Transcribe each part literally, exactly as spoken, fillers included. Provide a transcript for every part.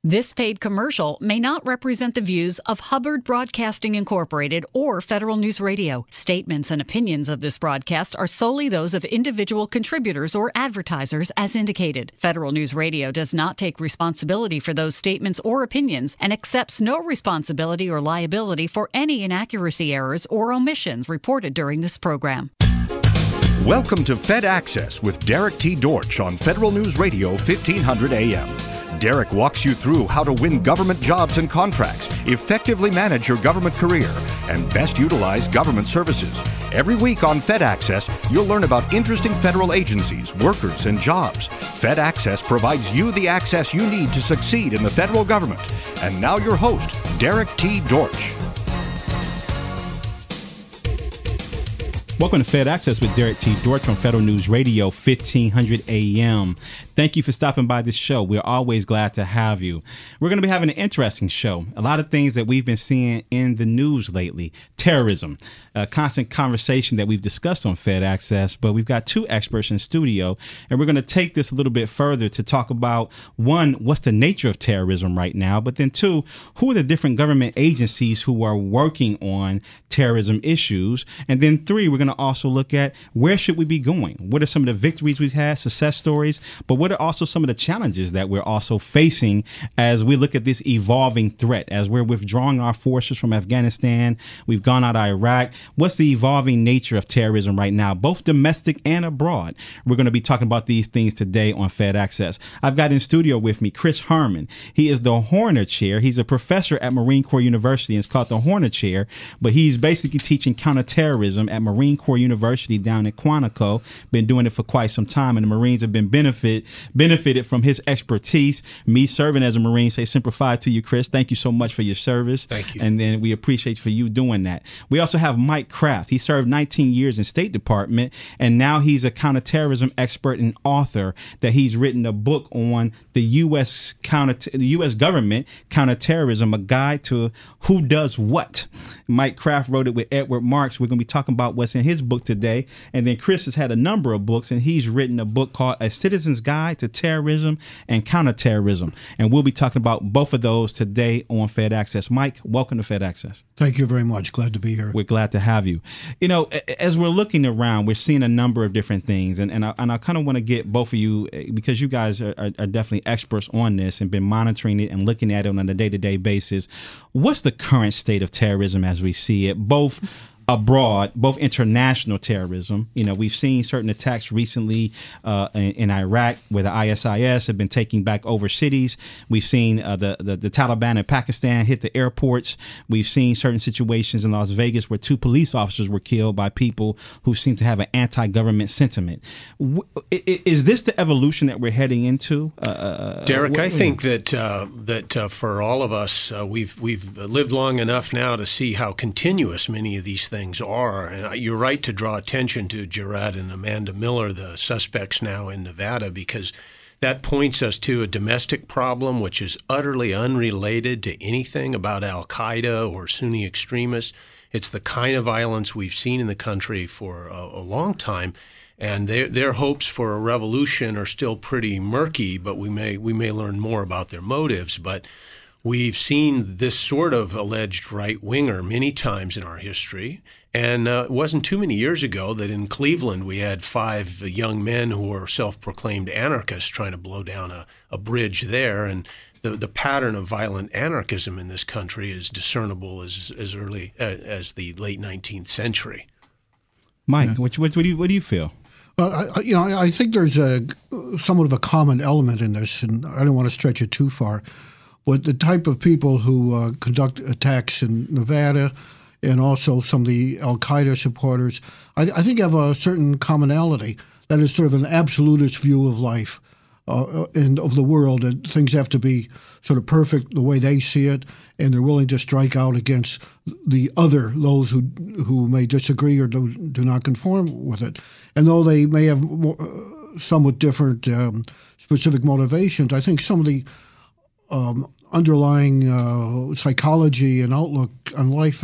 This paid commercial may not represent the views of Hubbard Broadcasting Incorporated or Federal News Radio. Statements and opinions of this broadcast are solely those of individual contributors or advertisers as indicated. Federal News Radio does not take responsibility for those statements or opinions and accepts no responsibility or liability for any inaccuracy, errors, or omissions reported during this program. Welcome to Fed Access with Derek T. Dortch on Federal News Radio fifteen hundred A M. Derek walks you through how to win government jobs and contracts, effectively manage your government career, and best utilize government services. Every week on Fed Access, you'll learn about interesting federal agencies, workers, and jobs. Fed Access provides you the access you need to succeed in the federal government. And now your host, Derek T. Dortch. Welcome to Fed Access with Derek T. Dortch on Federal News Radio fifteen hundred A M. Thank you for stopping by this show. We're always glad to have you. We're going to be having an interesting show. A lot of things that we've been seeing in the news lately. Terrorism, a constant conversation that we've discussed on Fed Access, but we've got two experts in studio, and we're going to take this a little bit further to talk about, one, what's the nature of terrorism right now, but then two, who are the different government agencies who are working on terrorism issues, and then three, we're going to also look at where should we be going? What are some of the victories we've had, success stories, but what are also some of the challenges that we're also facing as we look at this evolving threat, as we're withdrawing our forces from Afghanistan, we've gone out of Iraq. What's the evolving nature of terrorism right now, both domestic and abroad? We're going to be talking about these things today on Fed Access. I've got in studio with me Chris Herman. He is the Horner Chair. He's a professor at Marine Corps University, and it's called the Horner Chair, but he's basically teaching counterterrorism at Marine Corps University down in Quantico. Been doing it for quite some time, and the Marines have been benefit benefited from his expertise. Me serving as a Marine, say simplified to you, Chris. Thank you so much for your service. Thank you. And then we appreciate for you doing that. We also have Mike Kraft. He served nineteen years in State Department, and now he's a counterterrorism expert and author that he's written a book on the U S counter, the U S government counterterrorism, a guide to who does what. Mike Kraft wrote it with Edward Marks. We're going to be talking about what's in his book today. And then Chris has had a number of books, and he's written a book called A Citizen's Guide to Terrorism and Counterterrorism. And we'll be talking about both of those today on Fed Access. Mike, welcome to Fed Access. Thank you very much. Glad to be here. We're glad to have you. You know, as we're looking around, we're seeing a number of different things. And, and I, and I kind of want to get both of you, because you guys are, are, are definitely experts on this and been monitoring it and looking at it on a day-to-day basis. What's the current state of terrorism as we see it, both abroad, both international terrorism? You know, we've seen certain attacks recently uh, in, in Iraq where the I S I S have been taking back over cities. We've seen uh, the, the, the Taliban in Pakistan hit the airports. We've seen certain situations in Las Vegas where two police officers were killed by people who seem to have an anti-government sentiment. W- is this the evolution that we're heading into? Uh, Derek, what, I think that uh, that uh, for all of us, uh, we've we've lived long enough now to see how continuous many of these things are. And you're right to draw attention to Jarrett and Amanda Miller, the suspects now in Nevada, because that points us to a domestic problem which is utterly unrelated to anything about al-Qaeda or Sunni extremists. It's the kind of violence we've seen in the country for a, a long time. And their their hopes for a revolution are still pretty murky, but we may we may learn more about their motives. But we've seen this sort of alleged right-winger many times in our history. And uh, it wasn't too many years ago that in Cleveland we had five young men who were self-proclaimed anarchists trying to blow down a, a bridge there. And the, the pattern of violent anarchism in this country is discernible as, as early uh, as the late nineteenth century. Mike, Yeah. what, what, what, do you, what do you feel? Well, I, you know, I think there's a somewhat of a common element in this, and I don't want to stretch it too far. But the type of people who uh, conduct attacks in Nevada, and also some of the al-Qaeda supporters, I, I think have a certain commonality. That is sort of an absolutist view of life uh, and of the world, and things have to be sort of perfect the way they see it, and they're willing to strike out against the other, those who who may disagree or do, do not conform with it. And though they may have more, uh, somewhat different um, specific motivations, I think some of the um, underlying uh, psychology and outlook on life is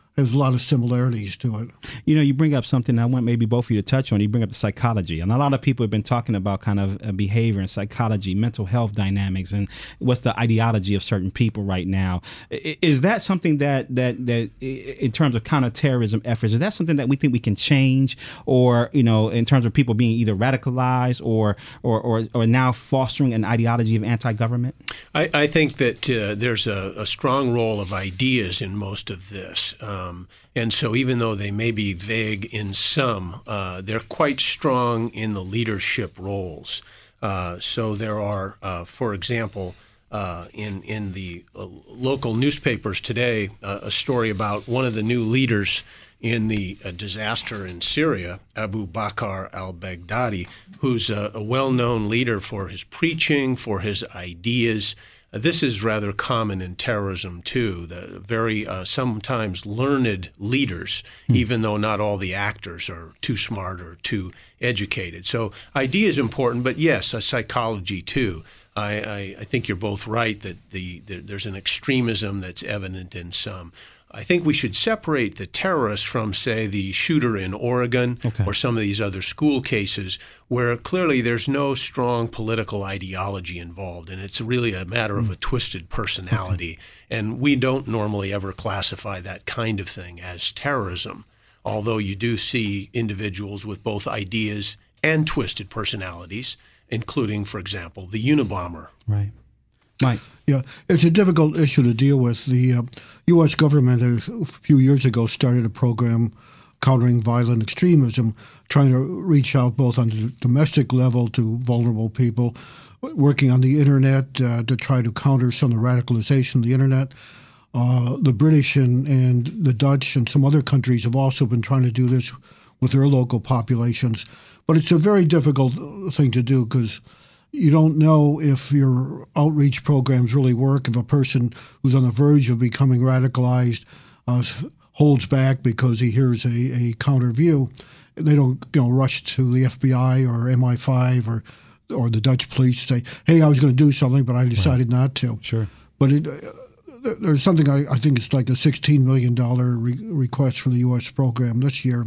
has a lot of similarities to it. You know, you bring up something I want maybe both of you to touch on. You bring up the psychology. And a lot of people have been talking about kind of uh, behavior and psychology, mental health dynamics, and what's the ideology of certain people right now. I- Is that something that, that, that i- in terms of counterterrorism efforts, is that something that we think we can change? Or, you know, in terms of people being either radicalized or, or, or, or now fostering an ideology of anti-government? I, I think that uh, there's a, a strong role of ideas in most of this. Um, and so even though they may be vague in some, uh, they're quite strong in the leadership roles. Uh, so there are, uh, for example, uh, in, in the uh, local newspapers today, uh, a story about one of the new leaders in the uh, disaster in Syria, Abu Bakr al-Baghdadi, who's a, a well-known leader for his preaching, for his ideas. Uh, this is rather common in terrorism, too, the very uh, sometimes learned leaders, mm. even though not all the actors are too smart or too educated. So idea is important, but yes, a psychology, too. I, I, I think you're both right that the, the there's an extremism that's evident in some. I think we should separate the terrorists from, say, the shooter in Oregon okay. or some of these other school cases where clearly there's no strong political ideology involved, and it's really a matter mm. of a twisted personality. Okay. And we don't normally ever classify that kind of thing as terrorism, although you do see individuals with both ideas and twisted personalities, including, for example, the Unabomber. Right. Mike. Yeah, it's a difficult issue to deal with. The uh, U S government a few years ago started a program countering violent extremism, trying to reach out both on the domestic level to vulnerable people, working on the internet uh, to try to counter some of the radicalization of the internet. Uh, the British and, and the Dutch and some other countries have also been trying to do this with their local populations. But it's a very difficult thing to do because you don't know if your outreach programs really work. If a person who's on the verge of becoming radicalized uh, holds back because he hears a, a counter view, they don't you know rush to the F B I or M I five or or the Dutch police to say, "Hey, I was going to do something, but I decided right. not to." Sure. But it, uh, there's something I, I think it's like a sixteen million dollars re- request for the U S program this year.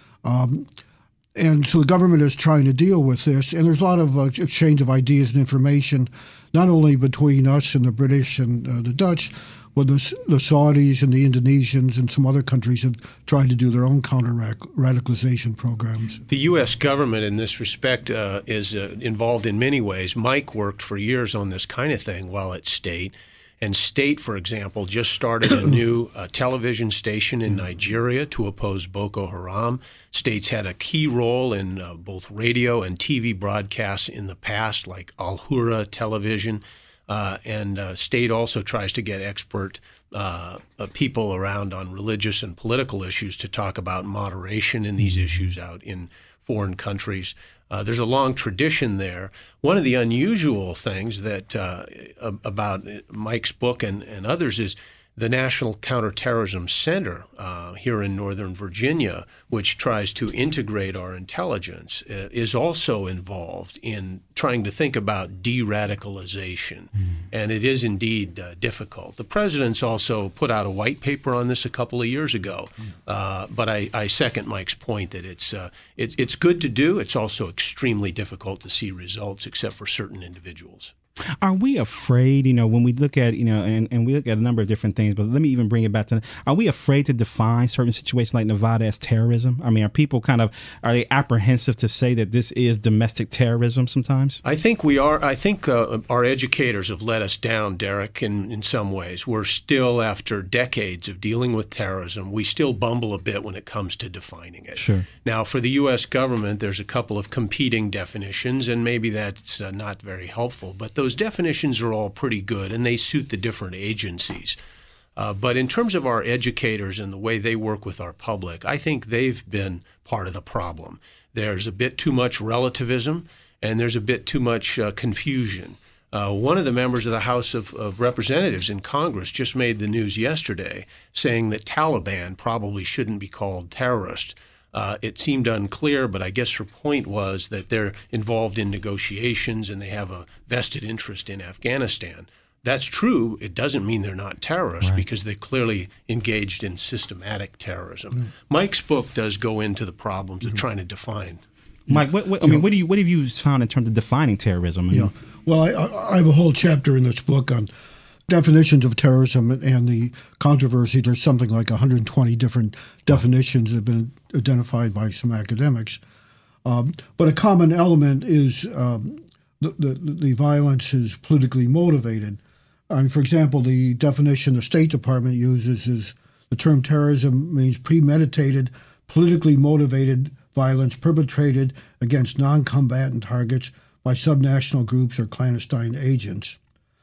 Um, And so the government is trying to deal with this, and there's a lot of uh, exchange of ideas and information, not only between us and the British and uh, the Dutch, but the, the Saudis and the Indonesians and some other countries have tried to do their own counter-radicalization programs. The U S government in this respect uh, is uh, involved in many ways. Mike worked for years on this kind of thing while at State. And State, for example, just started a new uh, television station in Nigeria to oppose Boko Haram. State's had a key role in uh, both radio and T V broadcasts in the past, like Al Hura television. Uh, and uh, State also tries to get expert uh, uh, people around on religious and political issues to talk about moderation in these issues out in foreign countries. Uh, there's a long tradition there. One of the unusual things that uh, about Mike's book and, and others is the National Counterterrorism Center uh, here in Northern Virginia, which tries to integrate our intelligence, uh, is also involved in trying to think about de-radicalization. Mm. And it is indeed uh, difficult. The president's also put out a white paper on this a couple of years ago. Mm. Uh, but I, I second Mike's point that it's, uh, it's, it's good to do. It's also extremely difficult to see results, except for certain individuals. Are we afraid, you know, when we look at, you know, and, and we look at a number of different things, but let me even bring it back to, are we afraid to define certain situations like Nevada as terrorism? I mean, are people kind of, are they apprehensive to say that this is domestic terrorism sometimes? I think we are. I think uh, our educators have let us down, Derek, in, in some ways. We're still, after decades of dealing with terrorism, we still bumble a bit when it comes to defining it. Sure. Now, for the U S government, there's a couple of competing definitions, and maybe that's uh, not very helpful, but those definitions are all pretty good, and they suit the different agencies. Uh, but in terms of our educators and the way they work with our public, I think they've been part of the problem. There's a bit too much relativism, and there's a bit too much uh, confusion. Uh, one of the members of the House of, of Representatives in Congress just made the news yesterday saying that Taliban probably shouldn't be called terrorist. Uh, it seemed unclear, but I guess her point was that they're involved in negotiations and they have a vested interest in Afghanistan. that's true. It doesn't mean they're not terrorists, Right. because they're clearly engaged in systematic terrorism. Mm. Mike's book does go into the problems mm-hmm. of trying to define. Mike, what, what I mean, what do you what have you found in terms of defining terrorism? I mean, yeah, well, I, I have a whole chapter in this book on definitions of terrorism and the controversy. There's something like one hundred twenty different definitions that have been identified by some academics. Um, but a common element is um, the, the the violence is politically motivated. I mean, for example, the definition the State Department uses is the term terrorism means premeditated, politically motivated violence perpetrated against non-combatant targets by subnational groups or clandestine agents.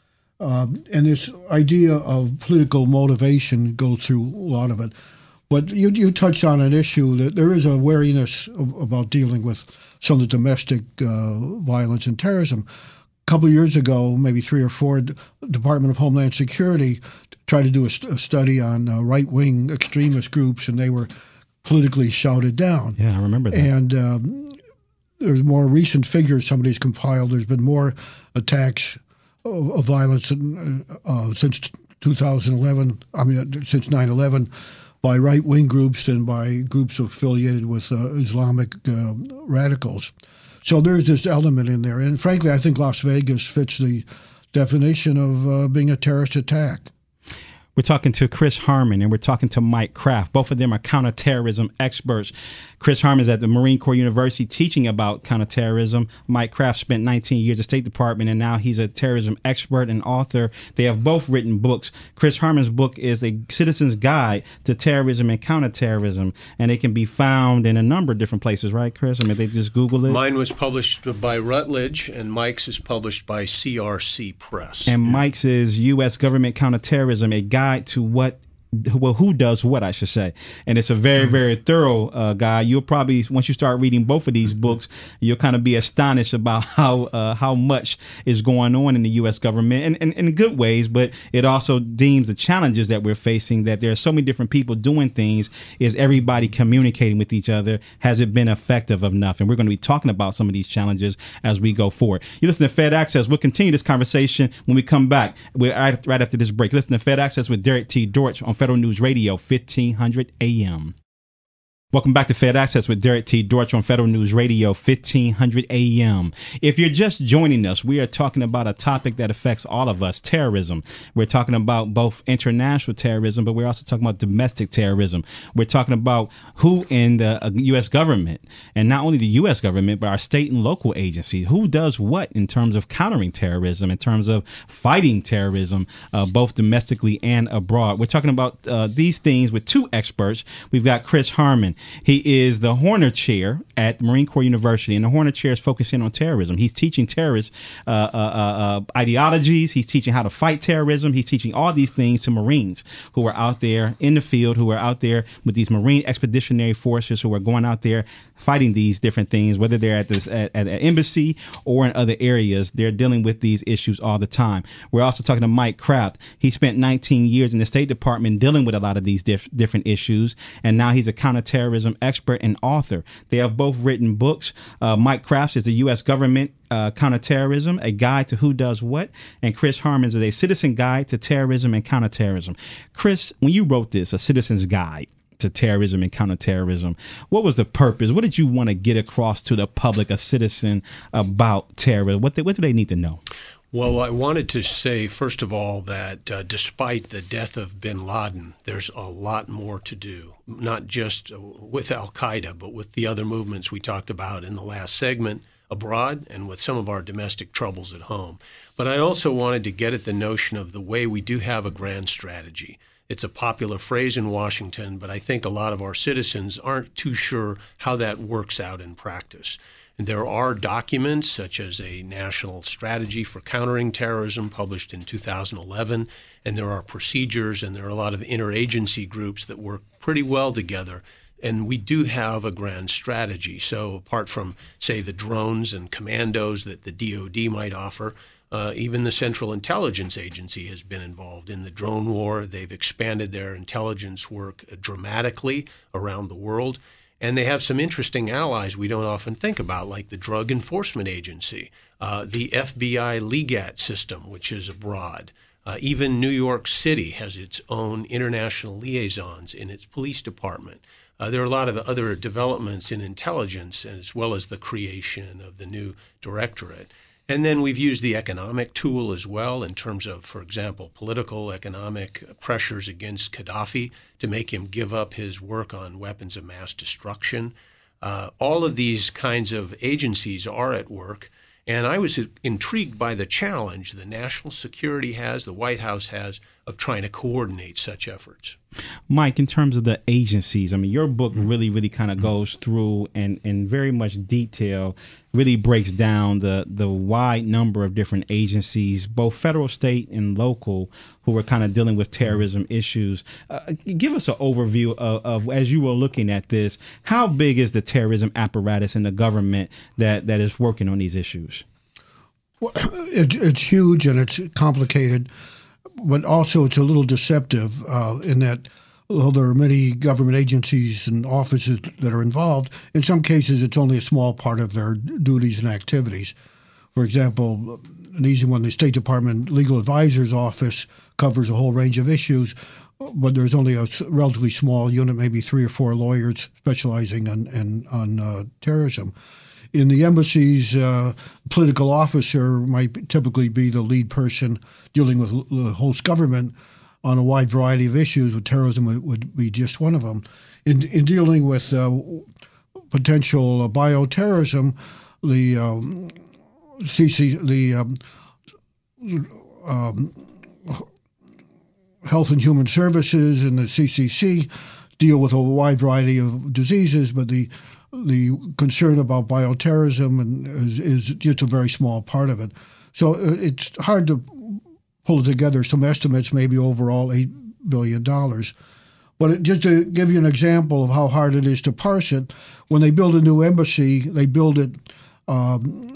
Um, and this idea of political motivation goes through a lot of it. But you, you touched on an issue that there is a wariness of, about dealing with some of the domestic uh, violence and terrorism. A couple of years ago, maybe three or four, the Department of Homeland Security tried to do a, st- a study on uh, right-wing extremist groups, and they were politically shouted down. Yeah, I remember that. And um, there's more recent figures somebody's compiled. There's been more attacks of, of violence in, uh, since two thousand eleven, I mean, since nine eleven, by right-wing groups than by groups affiliated with uh, Islamic uh, radicals. So there's this element in there. And frankly, I think Las Vegas fits the definition of uh, being a terrorist attack. We're talking to Chris Harmon and we're talking to Mike Kraft. Both of them are counterterrorism experts. Chris Harmon is at the Marine Corps University teaching about counterterrorism. Mike Kraft spent nineteen years at the State Department, and now he's a terrorism expert and author. They have both written books. Chris Harmon's book is A Citizen's Guide to Terrorism and Counterterrorism, and it can be found in a number of different places, right, Chris? I mean, they just Google it. Mine was published by Routledge, and Mike's is published by C R C Press. And Mike's is U S Government Counterterrorism, a guide to what well, who does what, I should say. And it's a very, very thorough uh, guide. You'll probably, once you start reading both of these books, you'll kind of be astonished about how uh, how much is going on in the U S government, and, and, and in good ways, but it also deems the challenges that we're facing, that there are so many different people doing things. Is everybody communicating with each other? Has it been effective enough? And we're going to be talking about some of these challenges as we go forward. You listen to Fed Access. We'll continue this conversation when we come back. We're right, right after this break. Listen to Fed Access with Derek T. Dortch on Federal News Radio, fifteen hundred A M. Welcome back to Fed Access with Derek T. Dortch on Federal News Radio, fifteen hundred A M. If you're just joining us, we are talking about a topic that affects all of us, terrorism. We're talking about both international terrorism, but we're also talking about domestic terrorism. We're talking about who in the uh, U S government, and not only the U S government, but our state and local agencies, who does what in terms of countering terrorism, in terms of fighting terrorism, uh, both domestically and abroad. We're talking about uh, these things with two experts. We've got Chris Harmon. He is the Horner Chair at Marine Corps University, and the Horner Chair is focusing on terrorism. He's teaching terrorist uh, uh, uh, ideologies. He's teaching how to fight terrorism. He's teaching all these things to Marines who are out there in the field, who are out there with these Marine Expeditionary Forces, who are going out there fighting these different things, whether they're at this at, at an embassy or in other areas. They're dealing with these issues all the time. We're also talking to Mike Kraft. He spent nineteen years in the State Department dealing with a lot of these diff- different issues, and now he's a counterterrorism expert and author. They have both written books. Uh, Mike Kraft is the U S Government uh, Counterterrorism, a guide to who does what, and Chris Harmon is a Citizen Guide to Terrorism and Counterterrorism. Chris, when you wrote this, A Citizen's Guide to Terrorism and Counterterrorism, what was the purpose? What did you want to get across to the public, a citizen, about terrorism? What, they, what do they need to know? Well, I wanted to say, first of all, that uh, despite the death of bin Laden, there's a lot more to do, not just with al-Qaeda, but with the other movements we talked about in the last segment abroad and with some of our domestic troubles at home. But I also wanted to get at the notion of the way we do have a grand strategy. It's a popular phrase in Washington, but I think a lot of our citizens aren't too sure how that works out in practice. And there are documents such as a National Strategy for Countering Terrorism published in two thousand eleven, and there are procedures and there are a lot of interagency groups that work pretty well together. And we do have a grand strategy. So apart from, say, the drones and commandos that the D O D might offer, Uh, even the Central Intelligence Agency has been involved in the drone war. They've expanded their intelligence work dramatically around the world. And they have some interesting allies we don't often think about, like the Drug Enforcement Agency, uh, the F B I LEGAT system, which is abroad, Uh, even New York City has its own international liaisons in its police department. Uh, there are a lot of other developments in intelligence, as well as the creation of the new directorate. And then we've used the economic tool as well in terms of, for example, political economic pressures against Gaddafi to make him give up his work on weapons of mass destruction. Uh, all of these kinds of agencies are at work. And I was intrigued by the challenge the national security has, the White House has, of trying to coordinate such efforts. Mike, in terms of the agencies, I mean, your book really, really kind of goes through and in very much detail, really breaks down the, the wide number of different agencies, both federal, state, and local, who are kind of dealing with terrorism issues. Uh, give us an overview of, of, as you were looking at this, how big is the terrorism apparatus in the government that, that is working on these issues? Well, it, it's huge and it's complicated, but also it's a little deceptive uh, in that although there are many government agencies and offices that are involved, in some cases it's only a small part of their duties and activities. For example, an easy one, the State Department Legal Advisor's Office covers a whole range of issues, but there's only a relatively small unit, maybe three or four lawyers specializing on, on, on uh, terrorism. In the embassies, uh, political officer might typically be the lead person dealing with the host government on a wide variety of issues, with terrorism would, would be just one of them. In, in dealing with uh, potential uh, bioterrorism, the um, C C, the um, um, Health and Human Services and the C C C deal with a wide variety of diseases, but the the concern about bioterrorism and is, is just a very small part of it. So it's hard to pull together. Some estimates maybe overall eight billion dollars. But it, just to give you an example of how hard it is to parse it, when they build a new embassy, they build it um,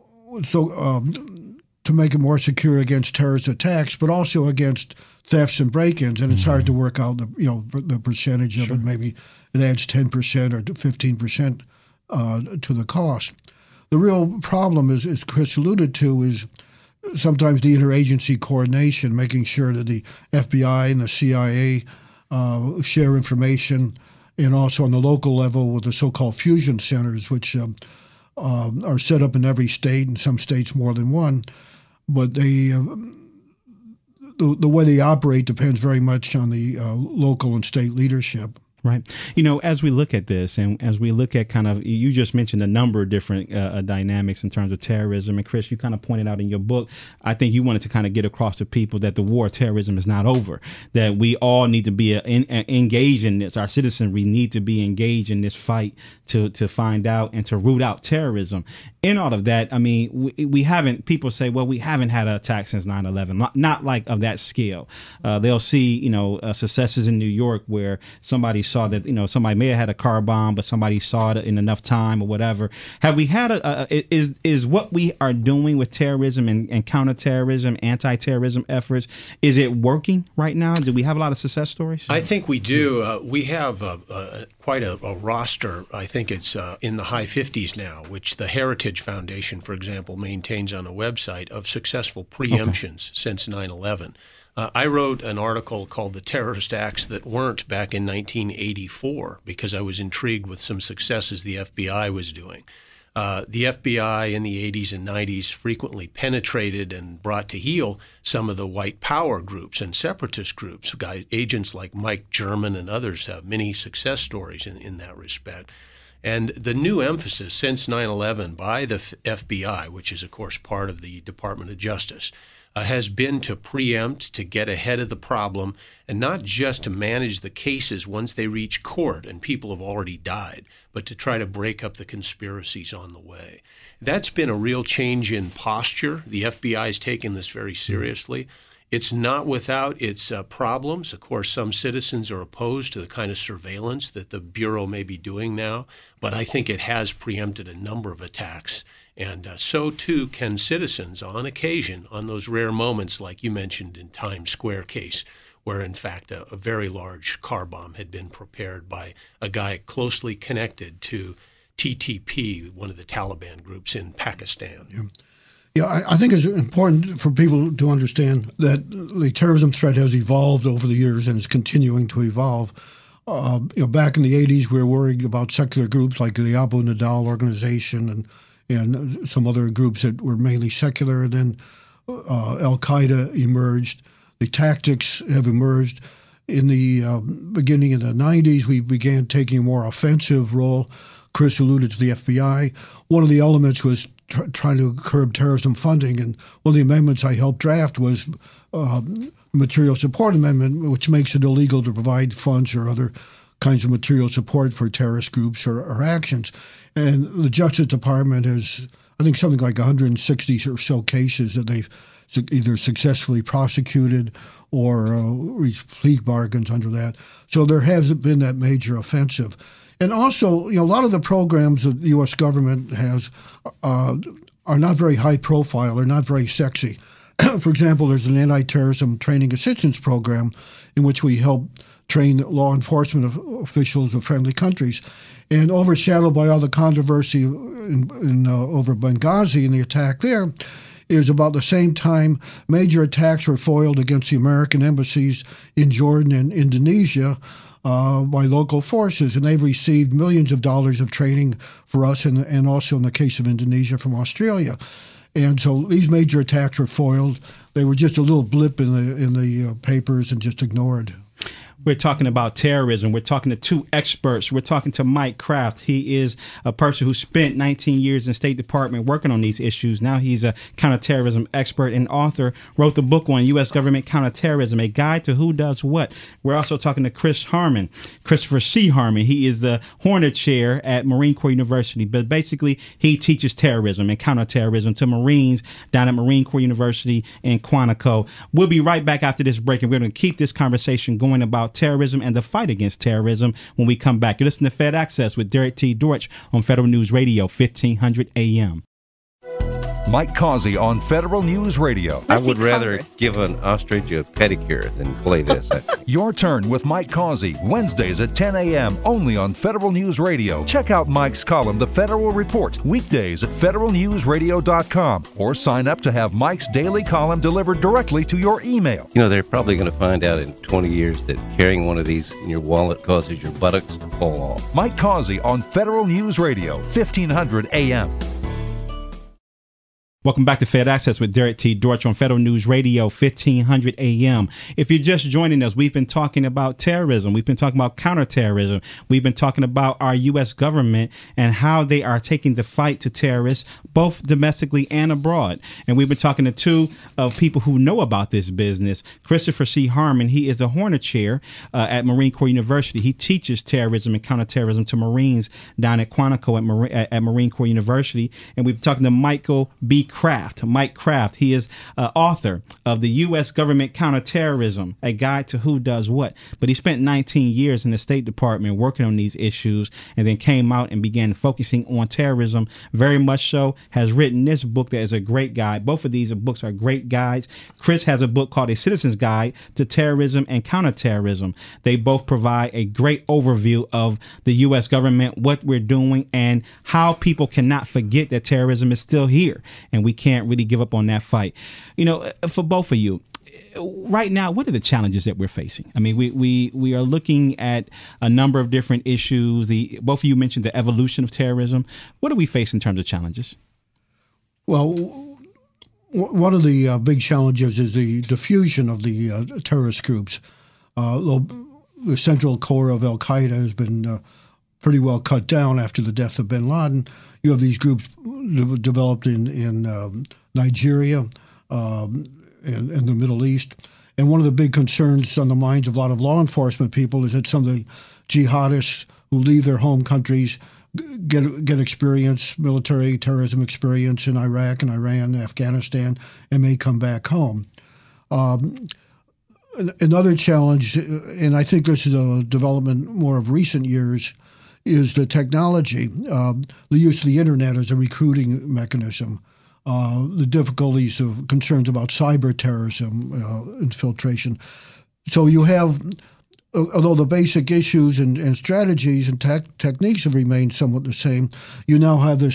so um, to make it more secure against terrorist attacks, but also against thefts and break-ins, and it's hard to work out the you know the percentage of sure. it. Maybe it adds ten percent or fifteen percent uh, to the cost. The real problem is, as Chris alluded to, is sometimes the interagency coordination, making sure that the F B I and the C I A uh, share information, and also on the local level with the so-called fusion centers, which um, um, are set up in every state, and some states more than one, but they. Uh, The, the way they operate depends very much on the uh, local and state leadership. Right. You know, as we look at this and as we look at kind of, you just mentioned a number of different uh, dynamics in terms of terrorism. And Chris, you kind of pointed out in your book, I think you wanted to kind of get across to people that the war of terrorism is not over, that we all need to be uh, in, uh, engaged in this. Our citizenry need to be engaged in this fight to, to find out and to root out terrorism. In all of that, I mean, we, we haven't, people say, well, we haven't had an attack since nine eleven, not, not like of that scale. Uh, they'll see, you know, uh, successes in New York where somebody saw that, you know, somebody may have had a car bomb, but somebody saw it in enough time or whatever. Have we had a, a is is what we are doing with terrorism and, and counterterrorism, anti-terrorism efforts, is it working right now? Do we have a lot of success stories? I think we do. Uh, we have a, a, quite a, a roster. I think it's uh, in the high fifties now, which the Heritage Foundation, for example, maintains on a website of successful preemptions okay. since nine eleven. Uh, I wrote an article called The Terrorist Acts That Weren't back in nineteen eighty-four because I was intrigued with some successes the F B I was doing. Uh, the F B I in the eighties and nineties frequently penetrated and brought to heel some of the white power groups and separatist groups. Guys, agents like Mike German and others have many success stories in, in that respect. And the new emphasis since nine eleven by the F B I, which is, of course, part of the Department of Justice, uh, has been to preempt, to get ahead of the problem, and not just to manage the cases once they reach court and people have already died, but to try to break up the conspiracies on the way. That's been a real change in posture. The F B I has taken this very seriously. It's not without its uh, problems. Of course, some citizens are opposed to the kind of surveillance that the Bureau may be doing now, but I think it has preempted a number of attacks. And uh, so, too, can citizens on occasion, on those rare moments like you mentioned in Times Square case, where, in fact, a, a very large car bomb had been prepared by a guy closely connected to T T P, one of the Taliban groups in Pakistan. Yeah. Yeah, I, I think it's important for people to understand that the terrorism threat has evolved over the years and is continuing to evolve. Uh, you know, back in the eighties, we were worried about secular groups like the Abu Nidal organization and and some other groups that were mainly secular. And then uh, Al Qaeda emerged. The tactics have emerged. In the uh, beginning of the nineties, we began taking a more offensive role. Chris alluded to the F B I. One of the elements was tr- trying to curb terrorism funding, and one of the amendments I helped draft was uh, Material Support Amendment, which makes it illegal to provide funds or other kinds of material support for terrorist groups or, or actions. And the Justice Department has, I think, something like one hundred sixty or so cases that they've su- either successfully prosecuted or uh, reached plea bargains under that. So there hasn't been that major offensive. And also, you know, a lot of the programs that the U S government has uh, are not very high profile, are not very sexy. For example, there's an anti-terrorism training assistance program in which we help train law enforcement officials of friendly countries. And overshadowed by all the controversy in, in, uh, over Benghazi and the attack there, is about the same time major attacks were foiled against the American embassies in Jordan and Indonesia uh, by local forces. And they've received millions of dollars of training for us, and, and also in the case of Indonesia from Australia. And so these major attacks were foiled. They were just a little blip in the in the uh, papers and just ignored. We're talking about terrorism. We're talking to two experts. We're talking to Mike Kraft. He is a person who spent nineteen years in State Department working on these issues. Now he's a counterterrorism expert and author, wrote the book on U S government counterterrorism, A Guide to Who Does What. We're also talking to Chris Harmon, Christopher C. Harmon. He is the Horner Chair at Marine Corps University, but basically he teaches terrorism and counterterrorism to Marines down at Marine Corps University in Quantico. We'll be right back after this break, and we're going to keep this conversation going about terrorism and the fight against terrorism when we come back. You listen to Fed Access with Derek T. Dortch on Federal News Radio, fifteen hundred A M. Mike Causey on Federal News Radio. I would rather give an ostrich a pedicure than play this. Your turn with Mike Causey, Wednesdays at ten a.m. only on Federal News Radio. Check out Mike's column, The Federal Report, weekdays at federal news radio dot com, or sign up to have Mike's daily column delivered directly to your email. You know, they're probably going to find out in twenty years that carrying one of these in your wallet causes your buttocks to fall off. Mike Causey on Federal News Radio, fifteen hundred A M. Welcome back to Fed Access with Derek T. Dortch on Federal News Radio, fifteen hundred A M. If you're just joining us, we've been talking about terrorism. We've been talking about counterterrorism. We've been talking about our U S government and how they are taking the fight to terrorists, both domestically and abroad. And we've been talking to two of people who know about this business. Christopher C. Harmon, he is the Horner Chair uh, at Marine Corps University. He teaches terrorism and counterterrorism to Marines down at Quantico at, Mar- at Marine Corps University. And we've been talking to Michael B. Kraft, Mike Kraft. He is uh, author of the U S Government Counterterrorism, A Guide to Who Does What. But he spent nineteen years in the State Department working on these issues, and then came out and began focusing on terrorism. Very much so, has written this book that is a great guide. Both of these books are great guides. Chris has a book called A Citizen's Guide to Terrorism and Counterterrorism. They both provide a great overview of the U S government, what we're doing, and how people cannot forget that terrorism is still here, and we can't really give up on that fight. You know, for both of you, right now, what are the challenges that we're facing? I mean, we we we are looking at a number of different issues. The both of you mentioned the evolution of terrorism. What do we face in terms of challenges? Well, w- one of the uh, big challenges is the diffusion of the uh, terrorist groups. Uh, the central core of Al Qaeda has been uh, pretty well cut down after the death of bin Laden. You have these groups de- developed in, in um, Nigeria um, and, and the Middle East. And one of the big concerns on the minds of a lot of law enforcement people is that some of the jihadists who leave their home countries get get experience, military terrorism experience in Iraq and Iran, Afghanistan, and may come back home. Um, another challenge, and I think this is a development more of recent years, is the technology, uh, the use of the internet as a recruiting mechanism, uh, the difficulties of concerns about cyber terrorism, uh, infiltration. So you have, although the basic issues and, and strategies and tech techniques have remained somewhat the same, you now have this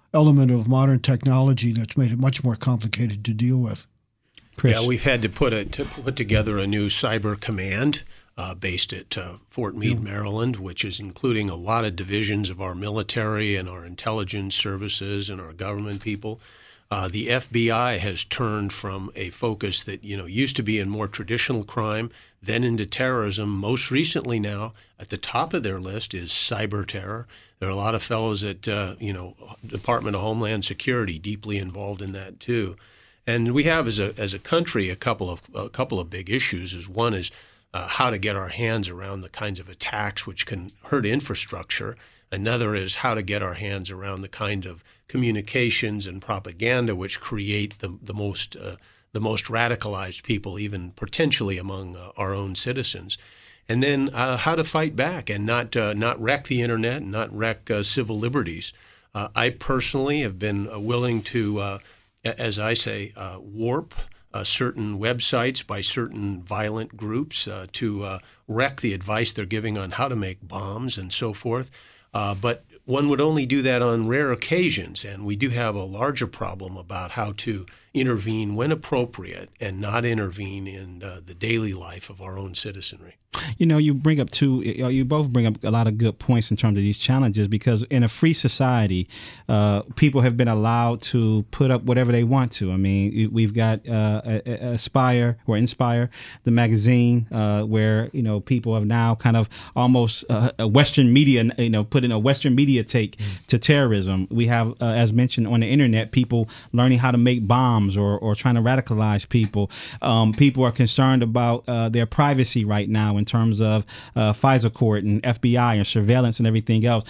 element of modern technology that's made it much more complicated to deal with. Chris. Yeah, we've had to put a, to put together a new cyber command uh, based at uh, Fort Meade, yeah. Maryland, which is including a lot of divisions of our military and our intelligence services and our government people. Uh, the F B I has turned from a focus that, you know, used to be in more traditional crime, then into terrorism. Most recently now, at the top of their list is cyber terror. There are a lot of fellows at, uh, you know, Department of Homeland Security deeply involved in that too. And we have, as a as a country, a couple of a couple of big issues. Is one is uh, how to get our hands around the kinds of attacks which can hurt infrastructure. Another is how to get our hands around the kind of communications and propaganda which create the the most uh, the most radicalized people, even potentially among uh, our own citizens. And then uh, how to fight back and not uh, not wreck the internet, and not wreck uh, civil liberties. Uh, I personally have been uh, willing to, uh, as I say, uh, warp uh, certain websites by certain violent groups uh, to uh, wreck the advice they're giving on how to make bombs and so forth. Uh, but one would only do that on rare occasions, and we do have a larger problem about how to intervene when appropriate and not intervene in uh, the daily life of our own citizenry. You know, you bring up two, you both bring up a lot of good points in terms of these challenges, because in a free society, uh, people have been allowed to put up whatever they want to. I mean, we've got uh, Aspire or Inspire, the magazine, uh, where, you know, people have now kind of almost uh, a Western media, you know, put in a Western media take mm. to terrorism. We have, uh, as mentioned on the internet, people learning how to make bombs or, or trying to radicalize people. Um, people are concerned about uh, their privacy right now in terms of uh, FISA court and F B I and surveillance and everything else.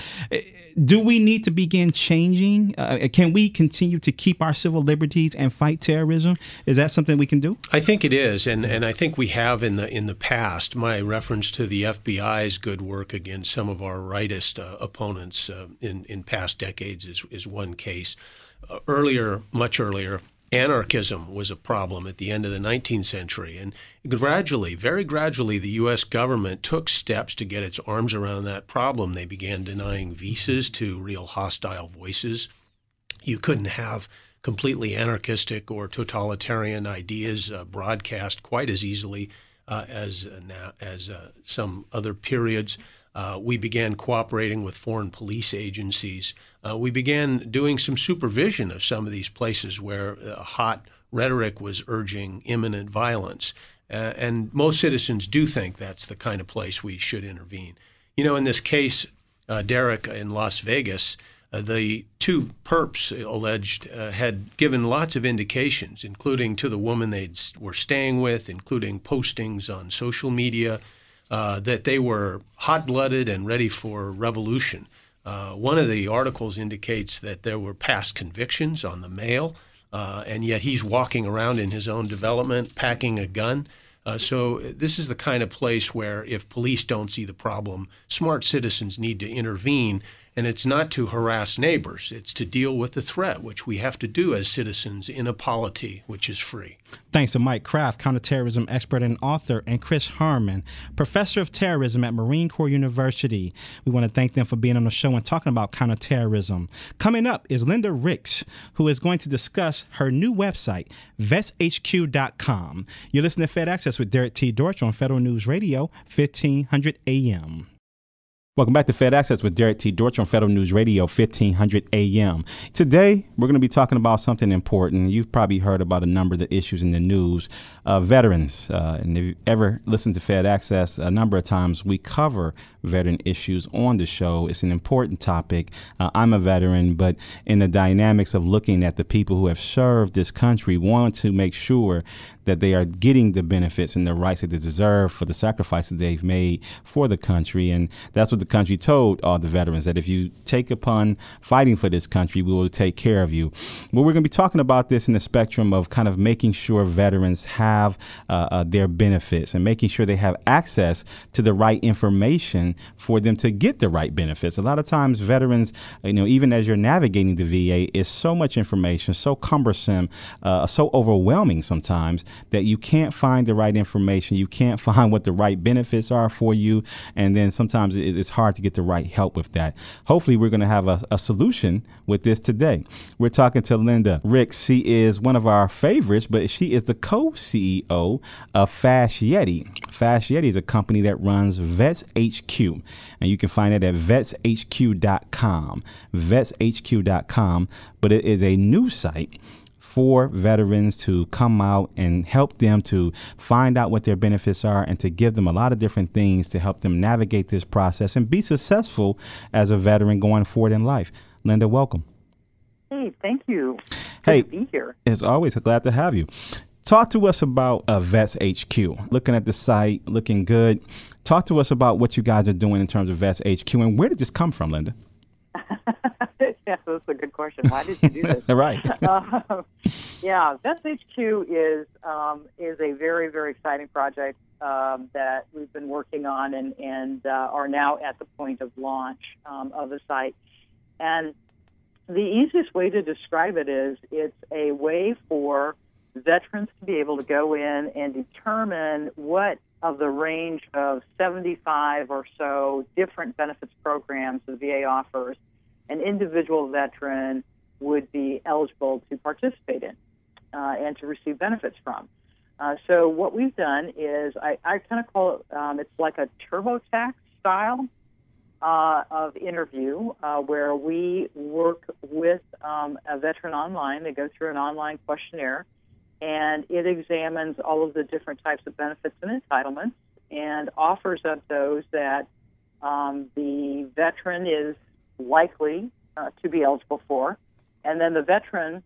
Do we need to begin changing? Uh, can we continue to keep our civil liberties and fight terrorism? Is that something we can do? I think it is, and and I think we have in the in the past. My reference to the F B I's good work against some of our rightist uh, opponents uh, in in past decades is is one case. Uh, earlier, much earlier, anarchism was a problem at the end of the nineteenth century, and gradually, very gradually, the U S government took steps to get its arms around that problem. They began denying visas to real hostile voices. You couldn't have completely anarchistic or totalitarian ideas uh, broadcast quite as easily uh, as uh, now, as uh, some other periods. Uh, we began cooperating with foreign police agencies. Uh, we began doing some supervision of some of these places where uh, hot rhetoric was urging imminent violence. Uh, and most citizens do think that's the kind of place we should intervene. You know, in this case, uh, Derek, in Las Vegas, uh, the two perps alleged uh, had given lots of indications, including to the woman they were staying with, including postings on social media, Uh, that they were hot-blooded and ready for revolution. Uh, one of the articles indicates that there were past convictions on the male, uh, and yet he's walking around in his own development, packing a gun. Uh, so this is the kind of place where if police don't see the problem, smart citizens need to intervene. And it's not to harass neighbors. It's to deal with the threat, which we have to do as citizens in a polity which is free. Thanks to Mike Kraft, counterterrorism expert and author, and Chris Harmon, professor of terrorism at Marine Corps University. We want to thank them for being on the show and talking about counterterrorism. Coming up is Linda Ricks, who is going to discuss her new website, vets h q dot com. You're listening to Fed Access with Derek T. Dortch on Federal News Radio, fifteen hundred A M. Welcome back to Fed Access with Derek T. Dortch on Federal News Radio, fifteen hundred A M. Today, we're going to be talking about something important. You've probably heard about a number of the issues in the news. Uh, veterans, uh, and if you've ever listened to Fed Access, a number of times we cover veteran issues on the show. It's an important topic. Uh, I'm a veteran, but in the dynamics of looking at the people who have served this country, want to make sure that they are getting the benefits and the rights that they deserve for the sacrifices they've made for the country. And that's what the country told all the veterans, that if you take upon fighting for this country, we will take care of you. Well, we're going to be talking about this in the spectrum of kind of making sure veterans have uh, uh, their benefits and making sure they have access to the right information for them to get the right benefits. A lot of times veterans, you know, even as you're navigating the V A, is so much information, so cumbersome, uh, so overwhelming sometimes that you can't find the right information, you can't find what the right benefits are for you, and then sometimes it, it's hard to get the right help with that. Hopefully, we're going to have a, a solution with this today. We're talking to Linda Ricks. She is one of our favorites, but she is the co-C E O of Fast Yeti. Fast Yeti is a company that runs Vets H Q, and you can find it at vets h q dot com, vets h q dot com, but it is a new site for veterans to come out and help them to find out what their benefits are and to give them a lot of different things to help them navigate this process and be successful as a veteran going forward in life. Linda, welcome. Hey, thank you. Good hey, to be here. As always, glad to have you. Talk to us about uh, Vets H Q. Looking at the site, looking good. Talk to us about what you guys are doing in terms of Vets H Q, and where did this come from, Linda? Yeah, that's a good question. Why did you do this? Right. uh, yeah, Vets H Q is um, is a very, very exciting project um, that we've been working on and, and uh, are now at the point of launch um, of the site. And the easiest way to describe it is it's a way for veterans to be able to go in and determine what of the range of seventy-five or so different benefits programs the V A offers an individual veteran would be eligible to participate in uh, and to receive benefits from. Uh, so what we've done is I, I kind of call it, um, it's like a TurboTax style uh, of interview uh, where we work with um, a veteran online. They go through an online questionnaire, and it examines all of the different types of benefits and entitlements and offers up those that um, the veteran is likely uh, to be eligible for. And then the veteran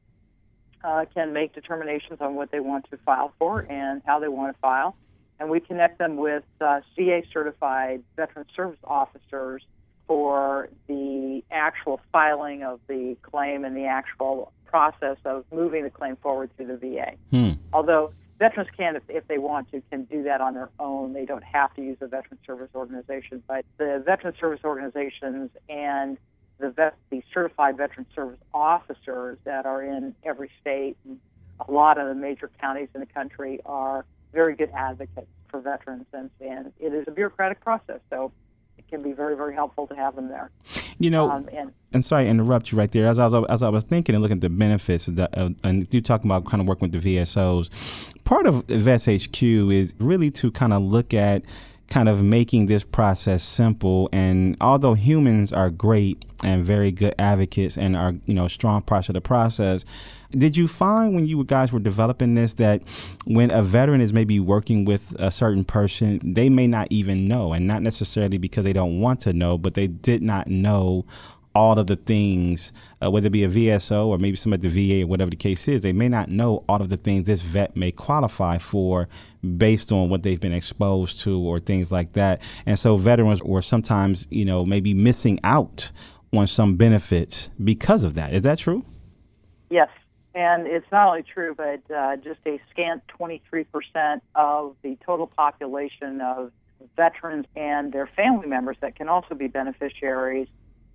uh, can make determinations on what they want to file for and how they want to file. And we connect them with uh, C A-certified veteran service officers for the actual filing of the claim and the actual process of moving the claim forward to the V A. Hmm. Although veterans can, if, if they want to, can do that on their own. They don't have to use a veteran service organization. But the veteran service organizations and the, vet, the certified veteran service officers that are in every state, and a lot of the major counties in the country, are very good advocates for veterans. And, and it is a bureaucratic process, so it can be very, very helpful to have them there. You know, um, and, and sorry to interrupt you right there. As I was, as I was thinking and looking at the benefits, that, uh, and you talking about kind of working with the V S Os, part of Vets H Q is really to kind of look at kind of making this process simple. And although humans are great and very good advocates and are, you know, strong parts of the process, did you find when you guys were developing this that when a veteran is maybe working with a certain person, they may not even know, and not necessarily because they don't want to know, but they did not know all of the things, uh, whether it be a V S O or maybe some at the V A or whatever the case is, they may not know all of the things this vet may qualify for based on what they've been exposed to or things like that. And so veterans were sometimes, you know, maybe missing out on some benefits because of that. Is that true? Yes. And it's not only true, but uh, just a scant twenty-three percent of the total population of veterans and their family members that can also be beneficiaries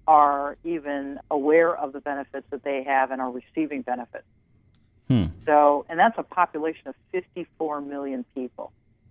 are even aware of the benefits that they have and are receiving benefits. Hmm. So, and that's a population of fifty-four million people.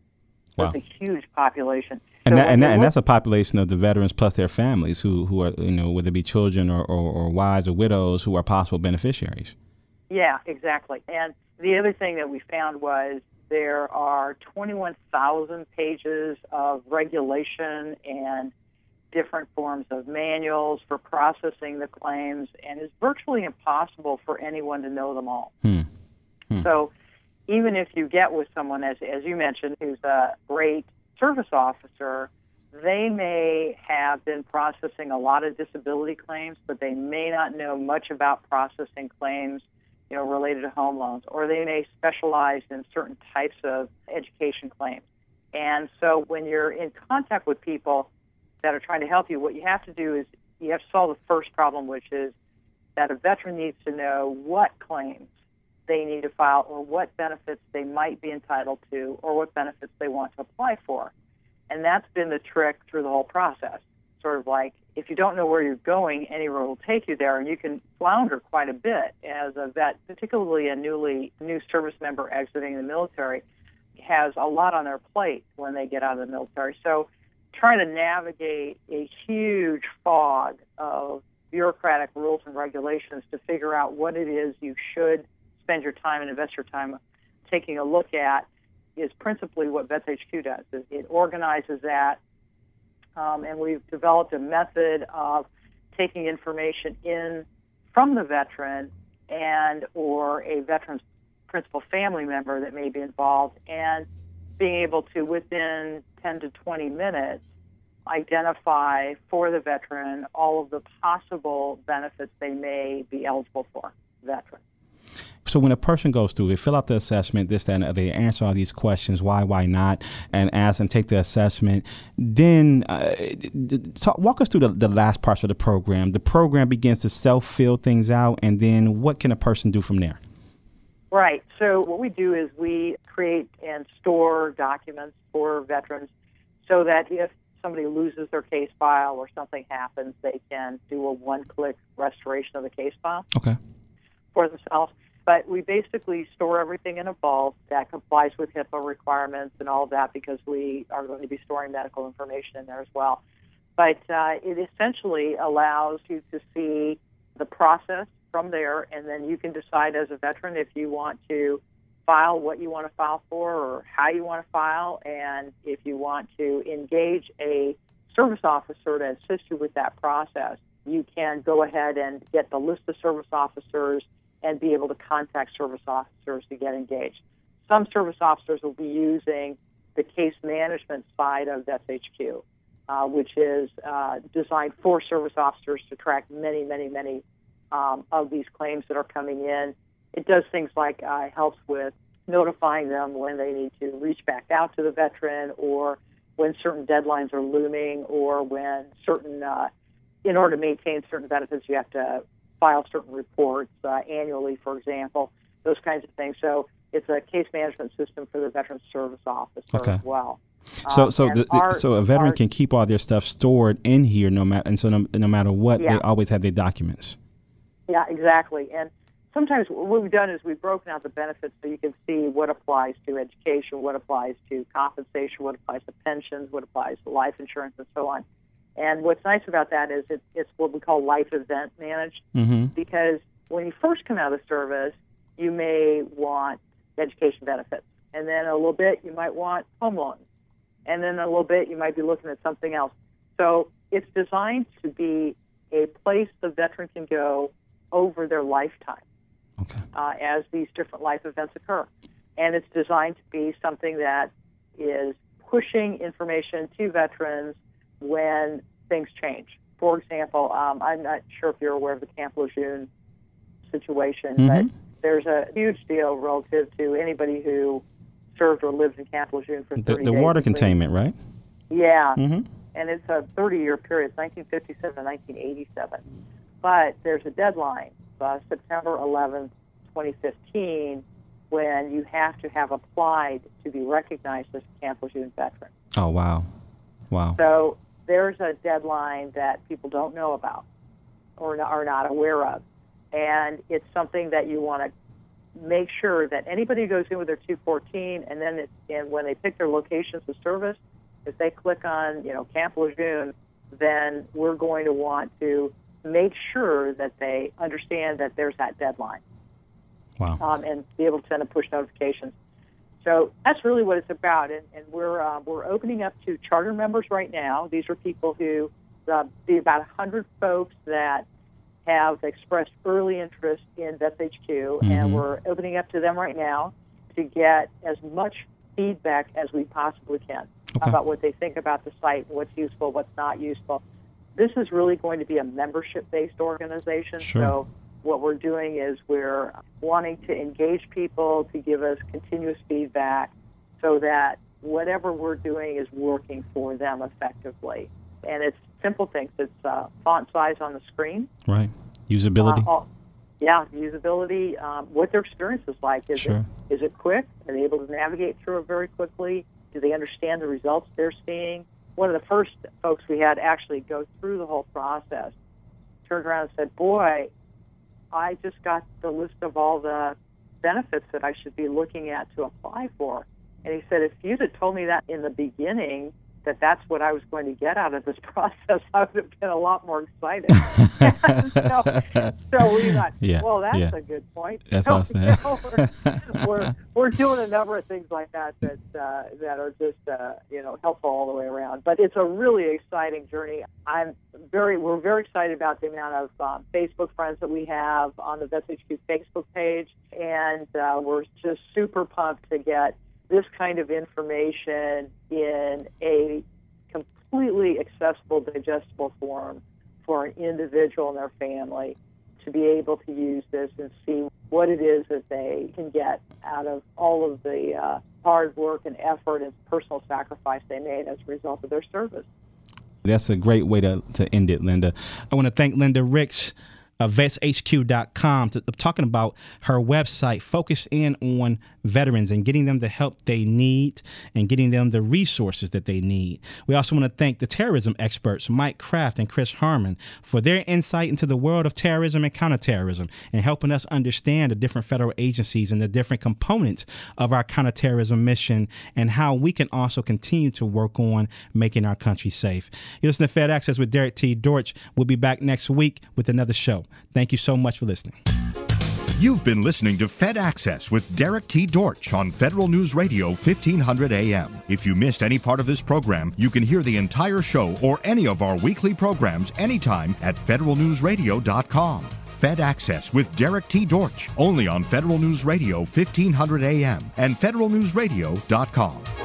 So Wow. it's a huge population. And, so that, and, that, and look, that's a population of the veterans plus their families who, who are, you know, whether it be children or, or, or wives or widows who are possible beneficiaries. Yeah, exactly. And the other thing that we found was there are twenty-one thousand pages of regulation and different forms of manuals for processing the claims, and it's virtually impossible for anyone to know them all. Hmm. Hmm. So even if you get with someone, as, as you mentioned, who's a great service officer, they may have been processing a lot of disability claims, but they may not know much about processing claims, you know, related to home loans, or they may specialize in certain types of education claims. And so when you're in contact with people that are trying to help you, what you have to do is you have to solve the first problem, which is that a veteran needs to know what claims they need to file or what benefits they might be entitled to or what benefits they want to apply for. And that's been the trick through the whole process. sort of like, if you don't know where you're going, any road will take you there, and you can flounder quite a bit as a vet, particularly a newly new service member exiting the military has a lot on their plate when they get out of the military. So trying to navigate a huge fog of bureaucratic rules and regulations to figure out what it is you should spend your time and invest your time taking a look at is principally what Vets H Q does. It, it organizes that. Um, and we've developed a method of taking information in from the veteran and or a veteran's principal family member that may be involved, and being able to, within ten to twenty minutes, identify for the veteran all of the possible benefits they may be eligible for, veteran. So when a person goes through, they fill out the assessment, this, that, and they answer all these questions, why, why not, and ask and take the assessment. Then uh, talk, walk us through the, the last parts of the program. The program begins to self-fill things out, and then what can a person do from there? Right. So what we do is we create and store documents for veterans so that if somebody loses their case file or something happens, they can do a one-click restoration of the case file okay. for themselves. But we basically store everything in a vault that complies with HIPAA requirements and all of that, because we are going to be storing medical information in there as well. But uh, it essentially allows you to see the process from there, and then you can decide as a veteran if you want to file what you want to file for or how you want to file, and if you want to engage a service officer to assist you with that process, you can go ahead and get the list of service officers and be able to contact service officers to get engaged. Some service officers will be using the case management side of Vets H Q, uh, which is uh, designed for service officers to track many, many, many um, of these claims that are coming in. It does things like uh, helps with notifying them when they need to reach back out to the veteran, or when certain deadlines are looming, or when certain, uh, in order to maintain certain benefits, you have to file certain reports uh, annually, for example, those kinds of things. So it's a case management system for the Veterans Service Officer okay. as well. So, um, so, the, our, so a veteran our, can keep all their stuff stored in here, no matter, and so no, no matter what, yeah. they always have their documents. Yeah, exactly. And sometimes what we've done is we've broken out the benefits so you can see what applies to education, what applies to compensation, what applies to pensions, what applies to life insurance, and so on. And what's nice about that is it, it's what we call life event managed, mm-hmm. because when you first come out of the service, you may want education benefits. And then a little bit, you might want home loans. And then a little bit, you might be looking at something else. So it's designed to be a place the veteran can go over their lifetime okay. uh, as these different life events occur. And it's designed to be something that is pushing information to veterans when things change. For example, um, I'm not sure if you're aware of the Camp Lejeune situation, mm-hmm. but there's a huge deal relative to anybody who served or lived in Camp Lejeune for thirty the, the days. water between. containment, right? Yeah, mm-hmm. and it's a thirty-year period, nineteen fifty-seven to nineteen eighty-seven. But there's a deadline, uh, September eleventh, twenty fifteen, when you have to have applied to be recognized as a Camp Lejeune veteran. Oh, wow. Wow. So there's a deadline that people don't know about or are not aware of. And it's something that you want to make sure that anybody who goes in with their two fourteen, and then it, and when they pick their locations of service, if they click on, you know, Camp Lejeune, then we're going to want to make sure that they understand that there's that deadline. Wow. Um, and be able to send a push notifications. So that's really what it's about, and, and we're uh, we're opening up to charter members right now. These are people who, uh, be about one hundred folks that have expressed early interest in Vets H Q, mm-hmm. and we're opening up to them right now to get as much feedback as we possibly can okay. about what they think about the site, what's useful, what's not useful. This is really going to be a membership-based organization, sure. so what we're doing is we're wanting to engage people to give us continuous feedback so that whatever we're doing is working for them effectively. And it's simple things. It's uh, font size on the screen. Right. Usability. Uh, all, yeah, usability. Um, what their experience is like. Is, sure. it, is it quick? Are they able to navigate through it very quickly? Do they understand the results they're seeing? one of the first folks we had actually go through the whole process turned around and said, boy, I just got the list of all the benefits that I should be looking at to apply for. And he said, if you'd have told me that in the beginning, that that's what I was going to get out of this process, I would have been a lot more excited. so, so we thought, yeah, well, that's yeah. a good point. That's so, awesome. You know, we're, we're, we're doing a number of things like that that, uh, that are just, uh, you know, helpful all the way around. But it's a really exciting journey. I'm very, we're very excited about the amount of um, Facebook friends that we have on the Vets H Q Facebook page, and uh, we're just super pumped to get this kind of information in a completely accessible, digestible form for an individual and their family to be able to use this and see what it is that they can get out of all of the uh, hard work and effort and personal sacrifice they made as a result of their service. That's a great way to, to end it, Linda. I want to thank Linda Ricks of vets H Q dot com, to, talking about her website, focus in on veterans and getting them the help they need and getting them the resources that they need. We also want to thank the terrorism experts, Mike Kraft and Chris Harmon, for their insight into the world of terrorism and counterterrorism and helping us understand the different federal agencies and the different components of our counterterrorism mission and how we can also continue to work on making our country safe. You listen to Fed Access with Derek T. Dortch. We'll be back next week with another show. Thank you so much for listening. You've been listening to Fed Access with Derek T. Dortch on Federal News Radio fifteen hundred A M. If you missed any part of this program, you can hear the entire show or any of our weekly programs anytime at federal news radio dot com. Fed Access with Derek T. Dortch, only on Federal News Radio fifteen hundred A M and federal news radio dot com.